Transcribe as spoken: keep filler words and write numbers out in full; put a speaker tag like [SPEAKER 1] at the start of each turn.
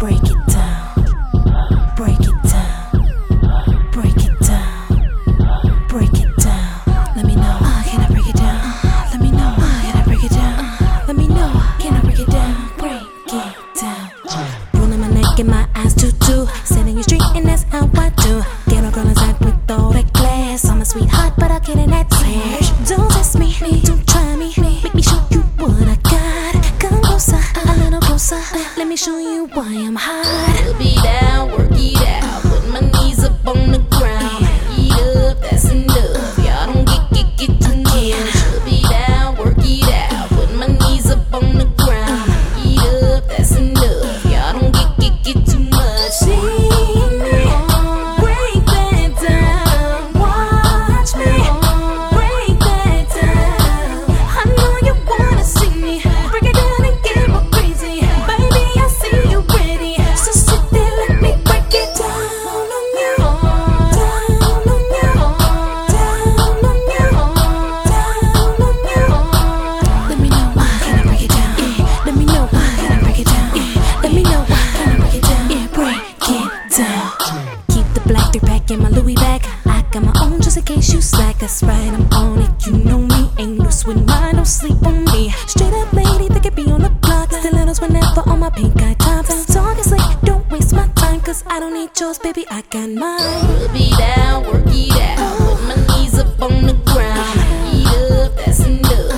[SPEAKER 1] break it down, break it down, break it down, break it down. Let me know, uh, can I break it down? Uh, let me know, uh, can I break it down? Uh, let me know, can I break it down? Break it down. Rolling my neck and my eyes too too. Setting you straight and that's how I do. Get a girl inside with all that class. I'm a sweetheart, but I'll get in that trash. Don't test me, don't try me. Make me show you what I got. Come closer, a little closer. Let me show you why I'm hot.
[SPEAKER 2] We'll be down, work it out. Put my knees up on the ground. Eat up, that's enough. Y'all don't get, get, get too much. We'll be down, work it out. Put my knees up on the ground. Eat up, that's enough. Y'all don't get, get, get too much.
[SPEAKER 1] See me, break that down. Watch me, break that down. I know you wanna see me break it down and get more crazy. Baby, I see you ready, so sit there, let me break it down on you, down on you, down on you, down on you. Let me know, uh, can I break it down? Yeah. Let me know, uh, can I break it down? Yeah. Let me know, uh, can I break it down? Yeah, break it down. Keep the black three pack in my Louis bag. I got my own just in case you slack. That's right, I'm on it. You know me, ain't loose with mine. Don't sleep on me. Straight up lady, think it be on the block. Stilettos whenever on my pink eye tops. Talk is like, don't waste my time, cause I don't need yours, baby, I got mine.
[SPEAKER 2] We'll be down, work it out. Put my knees up on the ground. Eat up, that's enough.